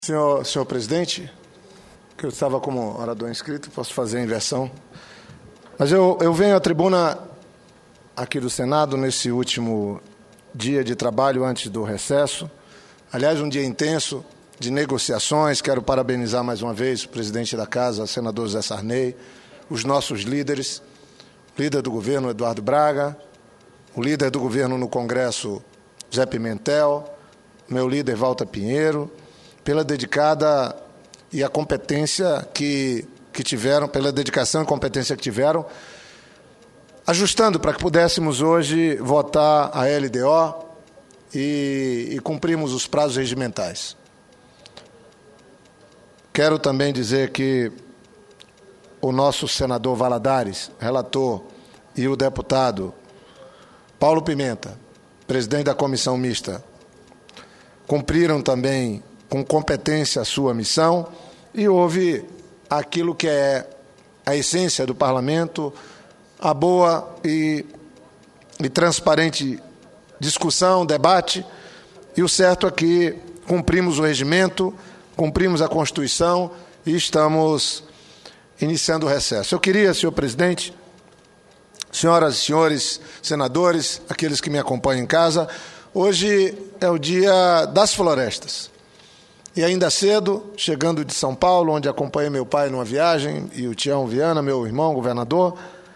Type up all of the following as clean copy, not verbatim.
Senhor presidente, que eu estava como orador inscrito, posso fazer a inversão. Mas eu venho à tribuna aqui do Senado nesse último dia de trabalho antes do recesso. Aliás, um dia intenso de negociações. Quero parabenizar mais uma vez o presidente da Casa, senador José Sarney, os nossos líderes, o líder do governo, Eduardo Braga, o líder do governo no Congresso, Zé Pimentel, meu líder, Walter Pinheiro, pela dedicada e a competência que tiveram, pela dedicação e competência que tiveram, ajustando para que pudéssemos hoje votar a LDO e cumprirmos os prazos regimentais. Quero também dizer que o nosso senador Valadares, relator, e o deputado Paulo Pimenta, presidente da comissão mista, cumpriram também com competência a sua missão, e houve aquilo que é a essência do parlamento, a boa e transparente discussão, debate, e o certo é que cumprimos o regimento, cumprimos a Constituição e estamos iniciando o recesso. Eu queria, senhor presidente, senhoras e senhores senadores, aqueles que me acompanham em casa, hoje é o dia das florestas. E ainda cedo, chegando de São Paulo, onde acompanhei meu pai numa viagem, e o Tião Viana, meu irmão, governador,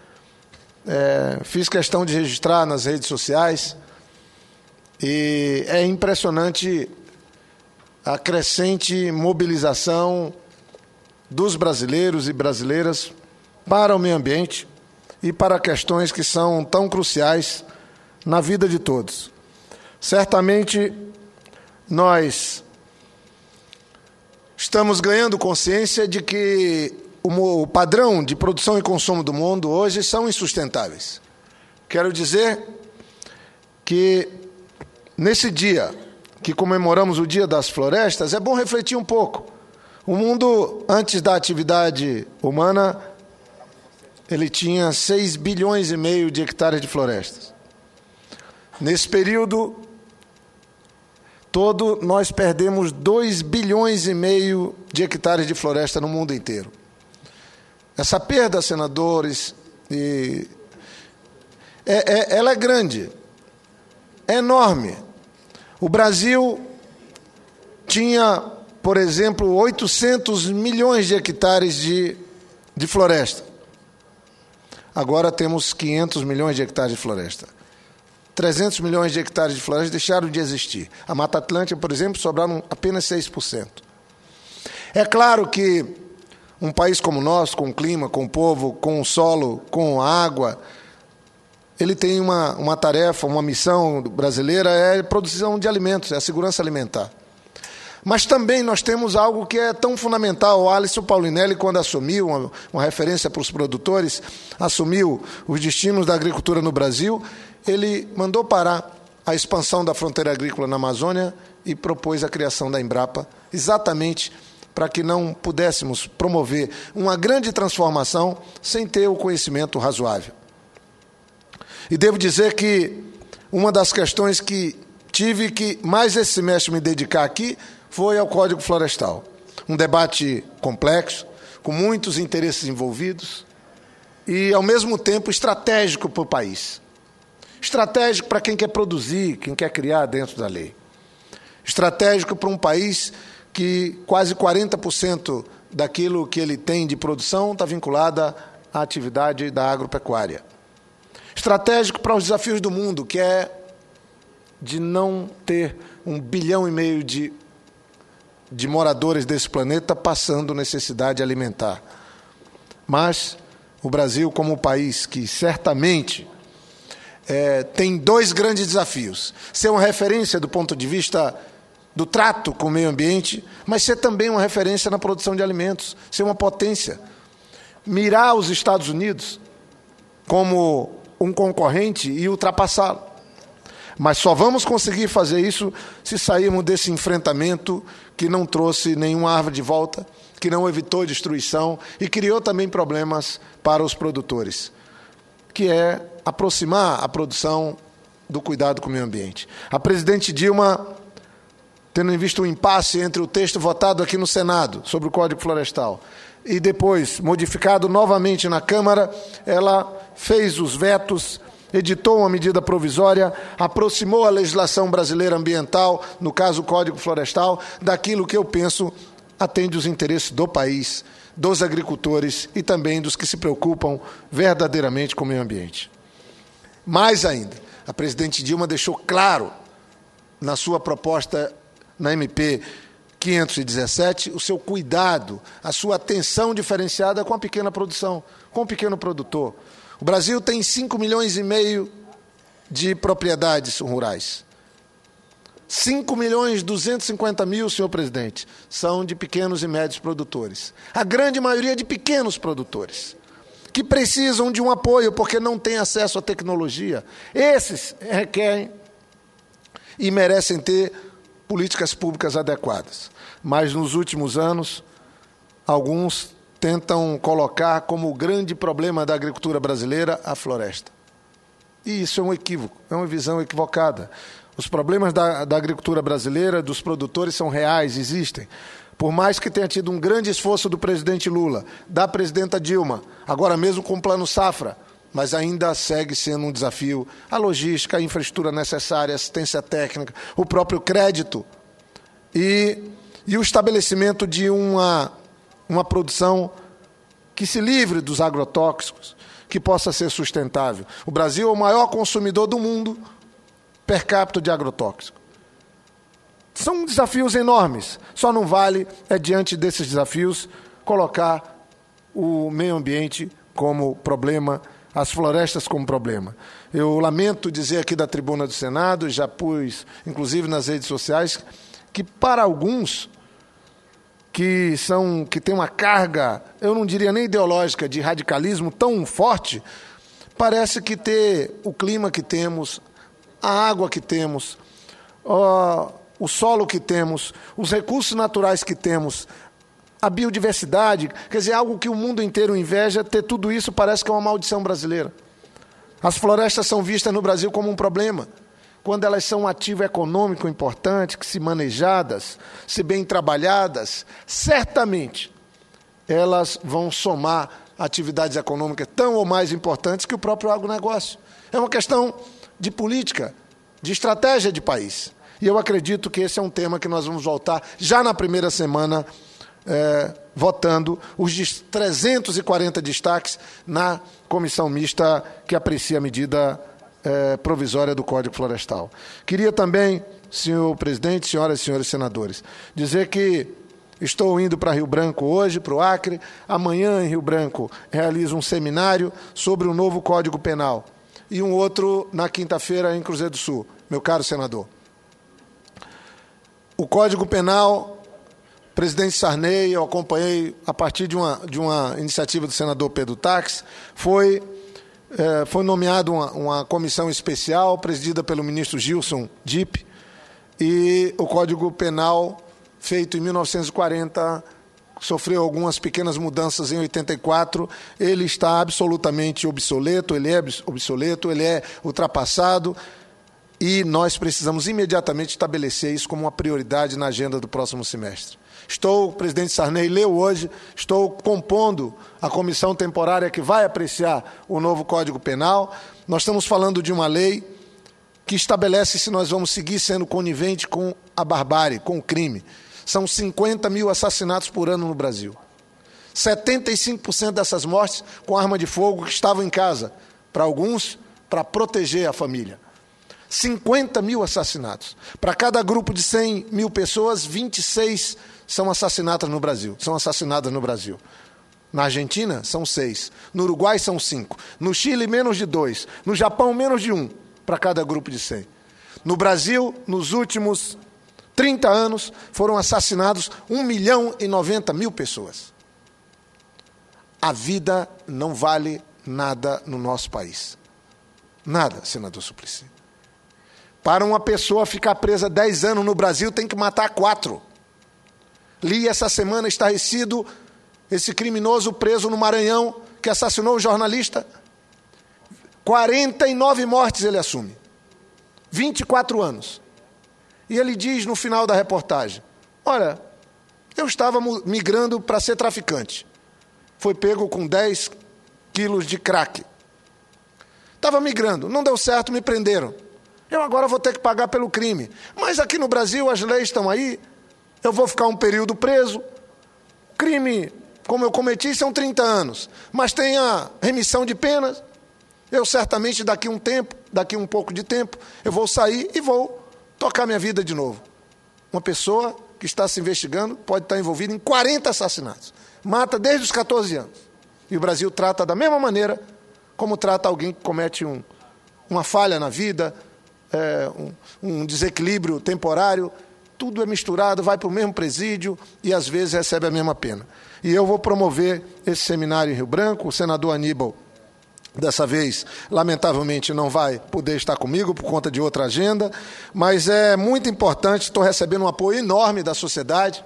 fiz questão de registrar nas redes sociais, e é impressionante a crescente mobilização dos brasileiros e brasileiras para o meio ambiente e para questões que são tão cruciais na vida de todos. Certamente, nós estamos ganhando consciência de que o padrão de produção e consumo do mundo hoje são insustentáveis. Quero dizer que, nesse dia que comemoramos o Dia das Florestas, é bom refletir um pouco. O mundo, antes da atividade humana, ele tinha 6,5 bilhões de hectares de florestas. Nesse período todo, nós perdemos 2,5 bilhões de hectares de floresta no mundo inteiro. Essa perda, senadores, ela é grande, é enorme. O Brasil tinha, por exemplo, 800 milhões de hectares de floresta. Agora temos 500 milhões de hectares de floresta. 300 milhões de hectares de floresta deixaram de existir. A Mata Atlântica, por exemplo, sobraram apenas 6%. É claro que um país como o nosso, com o clima, com o povo, com o solo, com a água, ele tem uma tarefa, uma missão brasileira, é a produção de alimentos, é a segurança alimentar. Mas também nós temos algo que é tão fundamental. O Alisson Paulinelli, quando assumiu, uma referência para os produtores, assumiu os destinos da agricultura no Brasil, ele mandou parar a expansão da fronteira agrícola na Amazônia e propôs a criação da Embrapa, exatamente para que não pudéssemos promover uma grande transformação sem ter o conhecimento razoável. E devo dizer que uma das questões que tive que mais esse semestre me dedicar aqui foi ao Código Florestal. Um debate complexo, com muitos interesses envolvidos e, ao mesmo tempo, estratégico para o país. Estratégico para quem quer produzir, quem quer criar dentro da lei. Estratégico para um país que quase 40% daquilo que ele tem de produção está vinculada à atividade da agropecuária. Estratégico para os desafios do mundo, que é de não ter 1,5 bilhão de moradores desse planeta passando necessidade alimentar. Mas o Brasil, como um país que certamente tem 2 grandes desafios: ser uma referência do ponto de vista do trato com o meio ambiente, mas ser também uma referência na produção de alimentos, ser uma potência. Mirar os Estados Unidos como um concorrente e ultrapassá-lo. Mas só vamos conseguir fazer isso se sairmos desse enfrentamento que não trouxe nenhuma árvore de volta, que não evitou destruição e criou também problemas para os produtores, que é aproximar a produção do cuidado com o meio ambiente. A presidente Dilma tendo em vista o impasse entre o texto votado aqui no Senado sobre o Código Florestal e depois modificado novamente na Câmara, ela fez os vetos, editou uma medida provisória, aproximou a legislação brasileira ambiental, no caso o Código Florestal, daquilo que eu penso atende os interesses do país, dos agricultores e também dos que se preocupam verdadeiramente com o meio ambiente. Mais ainda, a presidente Dilma deixou claro na sua proposta na MP 517 o seu cuidado, a sua atenção diferenciada com a pequena produção, com o pequeno produtor. O Brasil tem 5,5 milhões de propriedades rurais. 5.250.000, senhor presidente, são de pequenos e médios produtores. A grande maioria de pequenos produtores, que precisam de um apoio porque não têm acesso à tecnologia. Esses requerem e merecem ter políticas públicas adequadas. Mas nos últimos anos, alguns tentam colocar como o grande problema da agricultura brasileira a floresta. E isso é um equívoco, é uma visão equivocada. Os problemas da agricultura brasileira, dos produtores, são reais, existem. Por mais que tenha tido um grande esforço do presidente Lula, da presidenta Dilma, agora mesmo com o Plano Safra, mas ainda segue sendo um desafio a logística, a infraestrutura necessária, a assistência técnica, o próprio crédito e o estabelecimento de uma produção que se livre dos agrotóxicos, que possa ser sustentável. O Brasil é o maior consumidor do mundo per capita de agrotóxico. São desafios enormes, só não vale, diante desses desafios, colocar o meio ambiente como problema, as florestas como problema. Eu lamento dizer aqui da tribuna do Senado, já pus, inclusive nas redes sociais, que para alguns que têm uma carga, eu não diria nem ideológica, de radicalismo tão forte, parece que ter o clima que temos, a água que temos, o solo que temos, os recursos naturais que temos, a biodiversidade, quer dizer, algo que o mundo inteiro inveja, ter tudo isso parece que é uma maldição brasileira. As florestas são vistas no Brasil como um problema, quando elas são um ativo econômico importante, que se manejadas, se bem trabalhadas, certamente elas vão somar atividades econômicas tão ou mais importantes que o próprio agronegócio. É uma questão de política, de estratégia de país. E eu acredito que esse é um tema que nós vamos voltar já na primeira semana, votando os 340 destaques na comissão mista que aprecia a medida provisória do Código Florestal. Queria também, senhor presidente, senhoras e senhores senadores, dizer que estou indo para Rio Branco hoje, para o Acre. Amanhã, em Rio Branco, realizo um seminário sobre o novo Código Penal. E um outro na quinta-feira em Cruzeiro do Sul, meu caro senador. O Código Penal, presidente Sarney, eu acompanhei a partir de uma iniciativa do senador Pedro Tax, foi nomeado uma comissão especial presidida pelo ministro Gilson Dipp, e o Código Penal, feito em 1940, sofreu algumas pequenas mudanças em 84, ele está absolutamente obsoleto, ele é ultrapassado, e nós precisamos imediatamente estabelecer isso como uma prioridade na agenda do próximo semestre. O presidente Sarney leu hoje, estou compondo a comissão temporária que vai apreciar o novo Código Penal. Nós estamos falando de uma lei que estabelece se nós vamos seguir sendo conivente com a barbárie, com o crime. São 50 mil assassinatos por ano no Brasil. 75% dessas mortes com arma de fogo que estavam em casa, para alguns, para proteger a família. 50 mil assassinatos. Para cada grupo de 100 mil pessoas, 26 são assassinadas no Brasil. Na Argentina, são 6. No Uruguai, são 5. No Chile, menos de 2. No Japão, menos de 1 para cada grupo de 100. No Brasil, nos últimos 30 anos, foram assassinados 1.090.000 pessoas. A vida não vale nada no nosso país. Nada, senador Suplicy. Para uma pessoa ficar presa 10 anos no Brasil, tem que matar 4. Li essa semana estarrecido esse criminoso preso no Maranhão, que assassinou o jornalista. 49 mortes ele assume. 24 anos. E ele diz no final da reportagem, olha, eu estava migrando para ser traficante. Foi pego com 10 quilos de crack. Estava migrando, não deu certo, me prenderam. Eu agora vou ter que pagar pelo crime. Mas aqui no Brasil as leis estão aí, eu vou ficar um período preso. Crime, como eu cometi, são 30 anos. Mas tem a remissão de penas. Eu certamente daqui um pouco de tempo, eu vou sair e vou tocar minha vida de novo. Uma pessoa que está se investigando pode estar envolvida em 40 assassinatos. Mata desde os 14 anos. E o Brasil trata da mesma maneira como trata alguém que comete uma falha na vida, um desequilíbrio temporário. Tudo é misturado, vai para o mesmo presídio e às vezes recebe a mesma pena. E eu vou promover esse seminário em Rio Branco. O senador Aníbal, dessa vez, lamentavelmente, não vai poder estar comigo por conta de outra agenda, mas é muito importante, estou recebendo um apoio enorme da sociedade,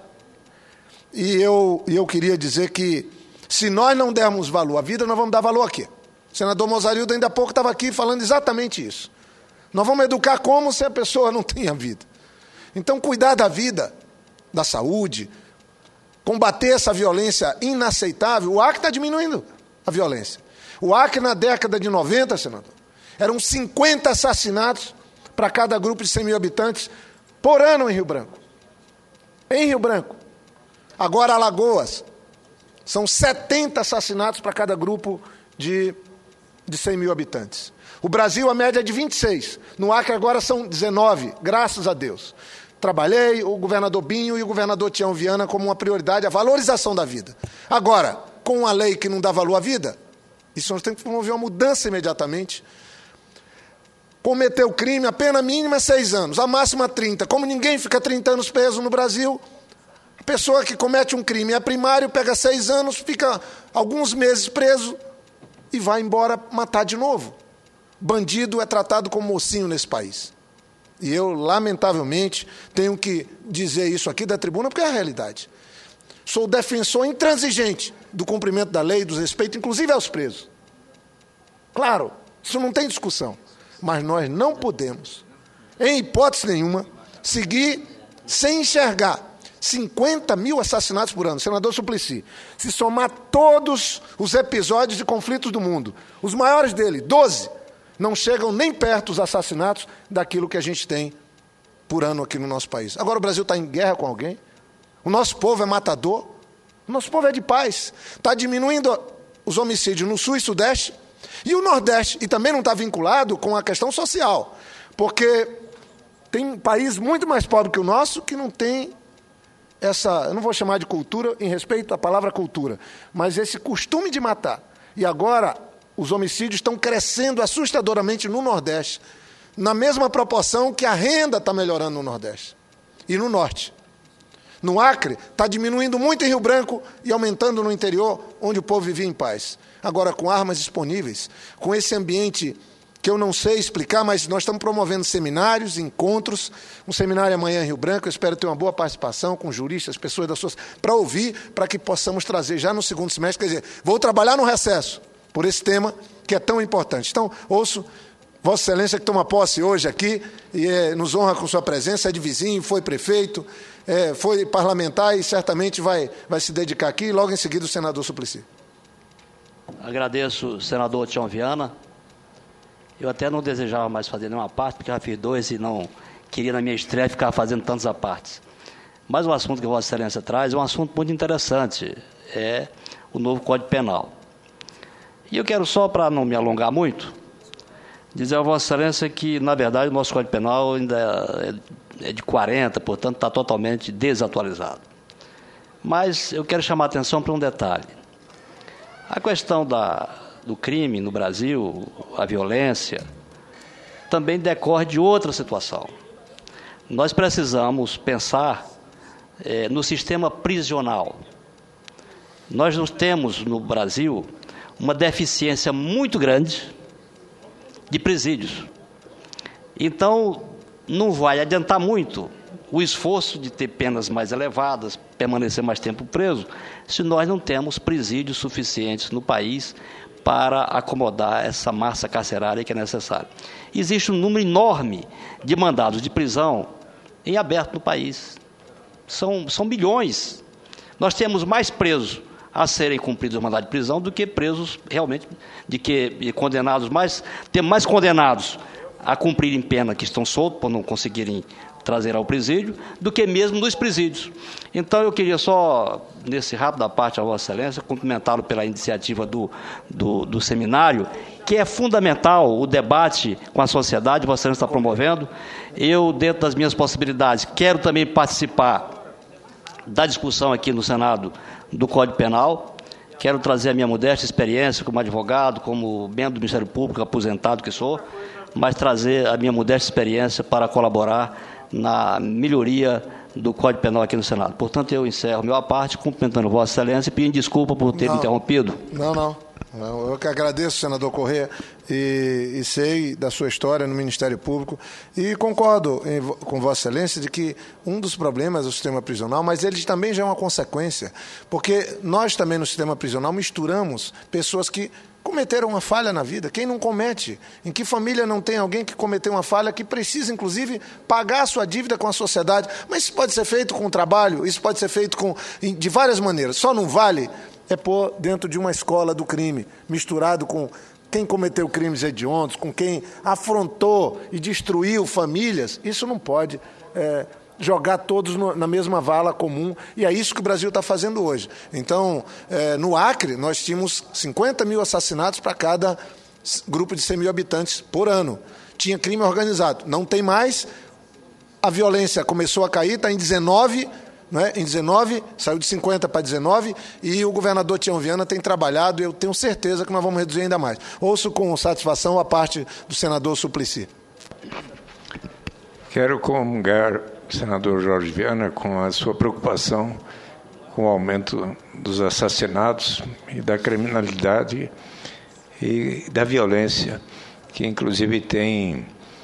e eu queria dizer que, se nós não dermos valor à vida, nós vamos dar valor aqui. O senador Mozarildo ainda há pouco estava aqui falando exatamente isso. Nós vamos educar como se a pessoa não tenha vida. Então, cuidar da vida, da saúde, combater essa violência inaceitável. O Acre está diminuindo a violência. O Acre, na década de 90, senador, eram 50 assassinatos para cada grupo de 100 mil habitantes por ano em Rio Branco. Em Rio Branco. Agora, Alagoas, são 70 assassinatos para cada grupo de 100 mil habitantes. O Brasil, a média é de 26. No Acre, agora são 19, graças a Deus. Trabalhei, o governador Binho e o governador Tião Viana como uma prioridade, a valorização da vida. Agora, com uma lei que não dá valor à vida, isso nós temos que promover uma mudança imediatamente. Cometeu crime, a pena mínima é 6 anos, a máxima 30. Como ninguém fica 30 anos preso no Brasil, a pessoa que comete um crime é primário, pega 6 anos, fica alguns meses preso e vai embora matar de novo. Bandido é tratado como mocinho nesse país. E eu, lamentavelmente, tenho que dizer isso aqui da tribuna, porque é a realidade. Sou defensor intransigente do cumprimento da lei, do respeito, inclusive aos presos. Claro, isso não tem discussão. Mas nós não podemos, em hipótese nenhuma, seguir sem enxergar 50 mil assassinatos por ano. Senador Suplicy, se somar todos os episódios de conflitos do mundo, os maiores dele, 12, não chegam nem perto dos assassinatos daquilo que a gente tem por ano aqui no nosso país. Agora o Brasil está em guerra com alguém? O nosso povo é matador? O nosso povo é de paz. Está diminuindo os homicídios no Sul e Sudeste e o Nordeste. E também não está vinculado com a questão social. Porque tem país muito mais pobre que o nosso que não tem essa, eu não vou chamar de cultura, em respeito à palavra cultura, mas esse costume de matar. E agora os homicídios estão crescendo assustadoramente no Nordeste, na mesma proporção que a renda está melhorando no Nordeste e no Norte. No Acre, está diminuindo muito em Rio Branco e aumentando no interior, onde o povo vivia em paz. Agora, com armas disponíveis, com esse ambiente que eu não sei explicar, mas nós estamos promovendo seminários, encontros, um seminário amanhã em Rio Branco, eu espero ter uma boa participação com juristas, pessoas das suas, para ouvir, para que possamos trazer já no segundo semestre, quer dizer, vou trabalhar no recesso, por esse tema que é tão importante. Então, ouço Vossa Excelência que toma posse hoje aqui e nos honra com sua presença, é de vizinho, foi prefeito, foi parlamentar e certamente vai se dedicar aqui, e logo em seguida o senador Suplicy. Agradeço, senador Tião Viana. Eu até não desejava mais fazer nenhuma parte, porque já fiz 2 e não queria, na minha estreia, ficar fazendo tantas apartes. Mas o assunto que Vossa Excelência traz é um assunto muito interessante, é o novo Código Penal. E eu quero só, para não me alongar muito, dizer a Vossa Excelência que, na verdade, o nosso Código Penal ainda é de 40, portanto, está totalmente desatualizado. Mas eu quero chamar a atenção para um detalhe. A questão do crime no Brasil, a violência, também decorre de outra situação. Nós precisamos pensar no sistema prisional. Nós temos no Brasil uma deficiência muito grande de presídios. Então, não vai adiantar muito o esforço de ter penas mais elevadas, permanecer mais tempo preso, se nós não temos presídios suficientes no país para acomodar essa massa carcerária que é necessária. Existe um número enorme de mandados de prisão em aberto no país. São milhões. Nós temos mais presos a serem cumpridos o mandado de prisão do que presos realmente, condenados, temos mais condenados a cumprirem pena que estão soltos por não conseguirem trazer ao presídio, do que mesmo nos presídios. Então, eu queria só, nesse rápido da parte, a Vossa Excelência, cumprimentá-lo pela iniciativa do seminário, que é fundamental o debate com a sociedade, Vossa Excelência está promovendo. Eu, dentro das minhas possibilidades, quero também participar da discussão aqui no Senado do Código Penal. Quero trazer a minha modesta experiência como advogado, como membro do Ministério Público, aposentado que sou, mas trazer a minha modesta experiência para colaborar na melhoria do Código Penal aqui no Senado. Portanto, eu encerro minha parte, cumprimentando Vossa Excelência e pedindo desculpa por ter me interrompido. Não. Eu que agradeço, senador Corrêa, e sei da sua história no Ministério Público e concordo com Vossa Excelência de que um dos problemas é o sistema prisional, mas ele também já é uma consequência, porque nós também no sistema prisional misturamos pessoas que cometeram uma falha na vida. Quem não comete? Em que família não tem alguém que cometeu uma falha que precisa, inclusive, pagar a sua dívida com a sociedade? Mas isso pode ser feito com o trabalho, isso pode ser feito de várias maneiras. Só não vale pôr dentro de uma escola do crime, misturado com quem cometeu crimes hediondos, com quem afrontou e destruiu famílias. Isso não pode jogar todos na mesma vala comum, e é isso que o Brasil está fazendo hoje. Então, no Acre, nós tínhamos 50 mil assassinatos para cada grupo de 100 mil habitantes por ano. Tinha crime organizado. Não tem mais. A violência começou a cair, está em 19, né? Em 19, saiu de 50 para 19, e o governador Tião Viana tem trabalhado, e eu tenho certeza que nós vamos reduzir ainda mais. Ouço com satisfação a parte do senador Suplicy. Quero comungar, senador Jorge Viana, com a sua preocupação com o aumento dos assassinatos e da criminalidade e da violência, que inclusive tem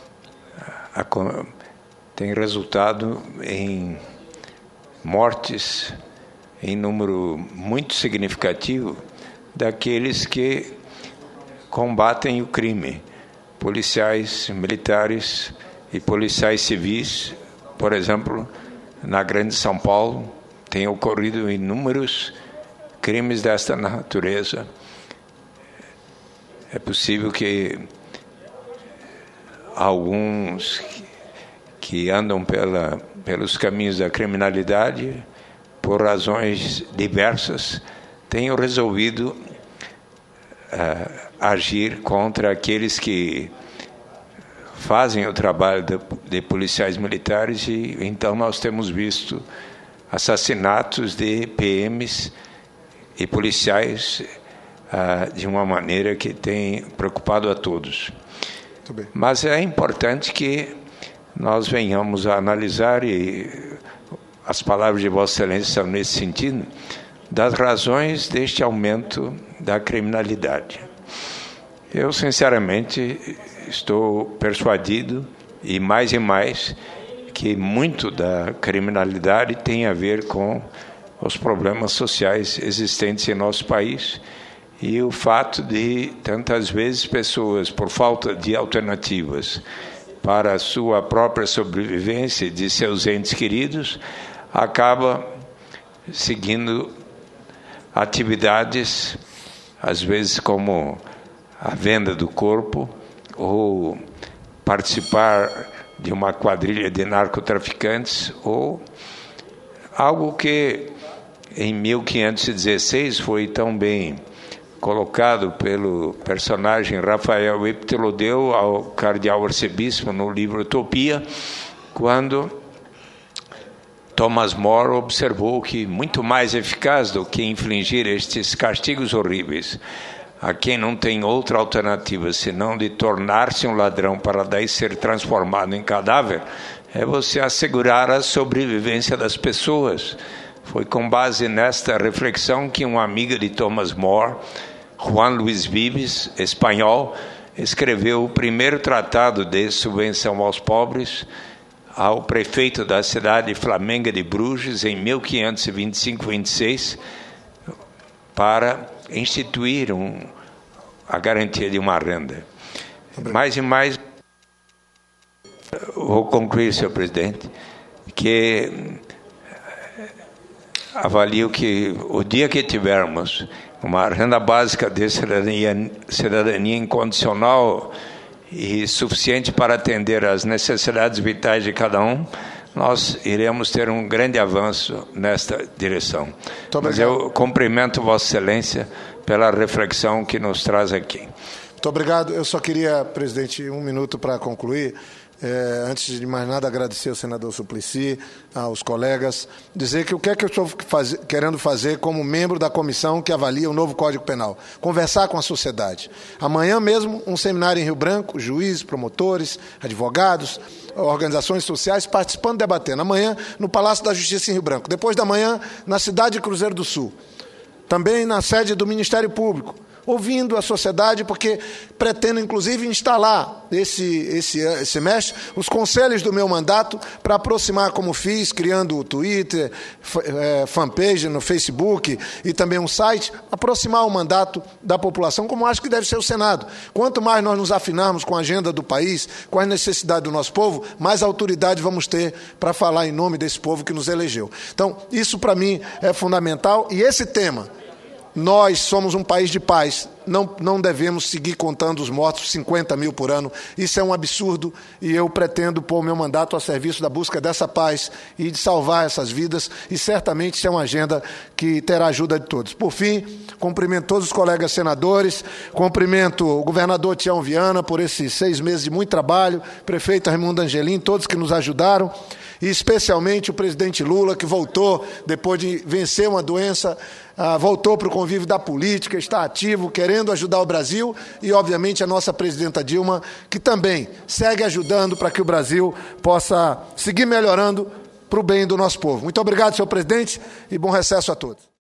resultado em mortes em número muito significativo daqueles que combatem o crime, policiais, militares e policiais civis. Por exemplo, na Grande São Paulo, tem ocorrido inúmeros crimes desta natureza. É possível que alguns que andam pelos caminhos da criminalidade, por razões diversas, tenham resolvido agir contra aqueles que fazem o trabalho de policiais militares, e então nós temos visto assassinatos de PMs e policiais de uma maneira que tem preocupado a todos. Mas é importante que nós venhamos a analisar, e as palavras de Vossa Excelência são nesse sentido, das razões deste aumento da criminalidade. Eu, sinceramente, estou persuadido, e mais, que muito da criminalidade tem a ver com os problemas sociais existentes em nosso país, e o fato de, tantas vezes, pessoas, por falta de alternativas para a sua própria sobrevivência e de seus entes queridos, acaba seguindo atividades, às vezes como a venda do corpo, ou participar de uma quadrilha de narcotraficantes, ou algo que em 1516 foi tão bem colocado pelo personagem Rafael Epitelo deu ao cardeal arcebispo no livro Utopia, quando Thomas More observou que muito mais eficaz do que infligir estes castigos horríveis a quem não tem outra alternativa senão de tornar-se um ladrão para daí ser transformado em cadáver, é você assegurar a sobrevivência das pessoas. Foi com base nesta reflexão que um amigo de Thomas More, Juan Luis Vives, espanhol, escreveu o primeiro tratado de subvenção aos pobres ao prefeito da cidade flamenga de Bruges em 1525-26 para instituir a garantia de uma renda. Mais e mais, vou concluir, senhor presidente, que avalio que o dia que tivermos uma renda básica de cidadania incondicional e suficiente para atender às necessidades vitais de cada um, nós iremos ter um grande avanço nesta direção. Mas eu cumprimento Vossa Excelência pela reflexão que nos traz aqui. Muito obrigado. Eu só queria, presidente, um minuto para concluir. Antes de mais nada, agradecer ao senador Suplicy, aos colegas, dizer que o que é que eu estou querendo fazer como membro da comissão que avalia o novo Código Penal? Conversar com a sociedade. Amanhã mesmo, um seminário em Rio Branco, juízes, promotores, advogados, organizações sociais participando, debatendo. Amanhã, no Palácio da Justiça em Rio Branco. Depois da manhã, na cidade de Cruzeiro do Sul. Também na sede do Ministério Público. Ouvindo a sociedade, porque pretendo, inclusive, instalar esse semestre os conselhos do meu mandato para aproximar, como fiz, criando o Twitter, fanpage no Facebook e também um site, aproximar o mandato da população, como acho que deve ser o Senado. Quanto mais nós nos afinarmos com a agenda do país, com as necessidades do nosso povo, mais autoridade vamos ter para falar em nome desse povo que nos elegeu. Então, isso para mim é fundamental, e esse tema... Nós somos um país de paz, não devemos seguir contando os mortos, 50 mil por ano. Isso é um absurdo e eu pretendo pôr o meu mandato a serviço da busca dessa paz e de salvar essas vidas, e certamente isso é uma agenda que terá ajuda de todos. Por fim, cumprimento todos os colegas senadores, cumprimento o governador Tião Viana por esses 6 meses de muito trabalho, prefeito Raimundo Angelim, todos que nos ajudaram, e especialmente o presidente Lula, que voltou, depois de vencer uma doença, voltou para o convívio da política, está ativo, querendo ajudar o Brasil, e, obviamente, a nossa presidenta Dilma, que também segue ajudando para que o Brasil possa seguir melhorando para o bem do nosso povo. Muito obrigado, senhor presidente, e bom recesso a todos.